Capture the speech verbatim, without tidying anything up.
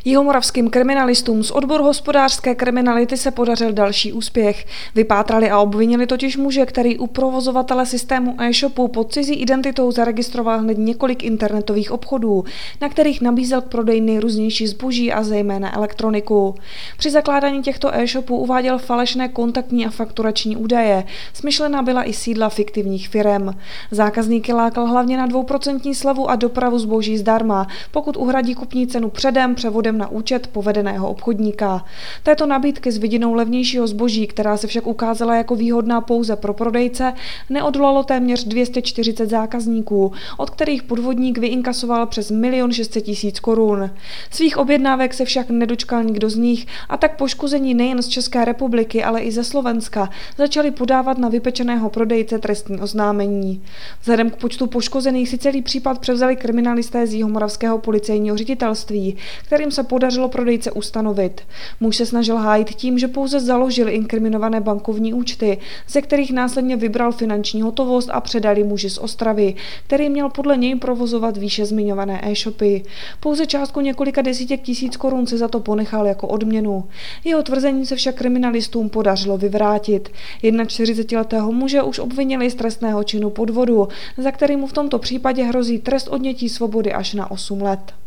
Jihomoravským kriminalistům z odboru hospodářské kriminality se podařil další úspěch. Vypátrali a obvinili totiž muže, který u provozovatele systému e-shopu pod cizí identitou zaregistroval hned několik internetových obchodů, na kterých nabízel k prodeji nejrůznější zboží a zejména elektroniku. Při zakládání těchto e-shopů uváděl falešné kontaktní a fakturační údaje. Smyšlená byla i sídla fiktivních firem. Zákazníky lákal hlavně na dvouprocentní slevu a dopravu zboží zdarma, pokud uhradí kupní cenu předem převodem na účet povedeného obchodníka. Této nabídky s vidinou levnějšího zboží, která se však ukázala jako výhodná pouze pro prodejce, neodolalo téměř dvě stě čtyřicet zákazníků, od kterých podvodník vyinkasoval přes milion šest set tisíc korun. Svých objednávek se však nedočkal nikdo z nich a tak poškození nejen z České republiky, ale i ze Slovenska začali podávat na vypečeného prodejce trestní oznámení. Vzhledem k počtu poškozených si celý případ převzali kriminalisté z Jihomoravského policejního ředitelství, kterým se podařilo prodejce ustanovit. Muž se snažil hájit tím, že pouze založil inkriminované bankovní účty, ze kterých následně vybral finanční hotovost a předali muži z Ostravy, který měl podle něj provozovat výše zmiňované e-shopy. Pouze částku několika desítek tisíc korun se za to ponechal jako odměnu. Jeho tvrzení se však kriminalistům podařilo vyvrátit. čtyřicetiletého muže už obvinili z trestného činu podvodu, za který mu v tomto případě hrozí trest odnětí svobody až na osm let.